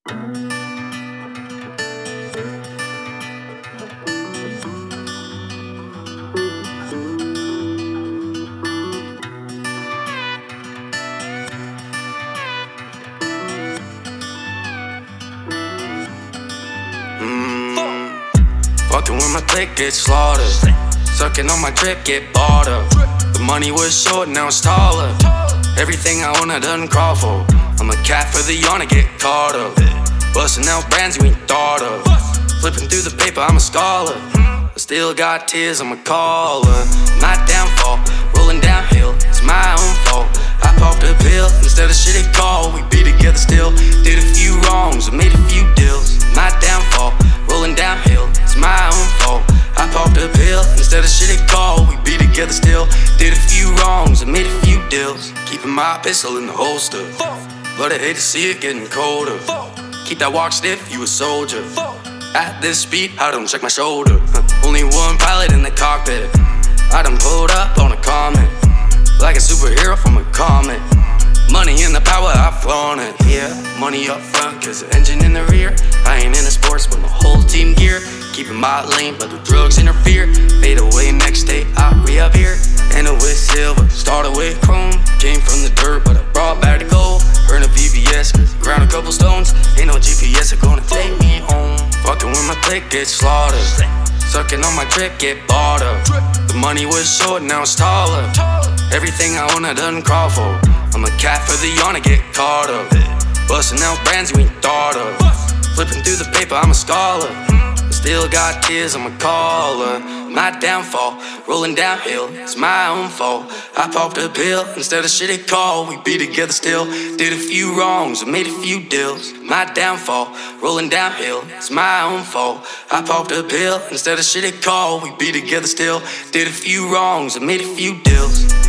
Fucking with my clique, get slaughtered. Sucking on my drip, get bought up. The money was short, now it's taller. Everything I own, I done crawl for. I'm a cat for the yawn, I get caught up. Busting out brands you ain't thought of. Flipping through the paper, I'm a scholar. I still got tears, I'm a caller. My downfall, rolling downhill, it's my own fault. I popped a pill instead of shit it called. We be together still. Did a few wrongs, I made a few deals. My downfall, rolling downhill, it's my own fault. I popped a pill instead of shit it called. We be together still. Did a few wrongs, I made a few deals. Keeping my pistol in the holster, but I hate to see it getting colder. Keep that walk stiff, you a soldier. At this speed, I don't check my shoulder. Only one pilot in the cockpit. I done pulled up on a comet, like a superhero from a comic. Money in the power, I flaunt it. Yeah, money up front, cause the engine in the rear. I ain't into sports, but my whole team gear. Keeping my lane, but the drugs interfere. Fade away next day, I re-up here. Ended with silver, started with chrome. Came from the dirt, but I brought back the gold. Earned a VVS, cause I ground a couple stones. Ain't no GPS, are gonna take me home. Fucking with my clique, get slaughtered. Sucking on my drip, get bought up. The money was short, now it's taller. Everything I own, I done crawl for. I'm a cat for the yawn, I get caught up. Busting out brands you ain't thought of. Flipping through the paper, I'm a scholar. I still got tears, I'm a caller. My downfall, rolling downhill, it's my own fault. I popped a pill instead of shit it called. We be together still. Did a few wrongs, I made a few deals. My downfall, rolling downhill, it's my own fault. I popped a pill instead of shit it called. We be together still. Did a few wrongs, I made a few deals.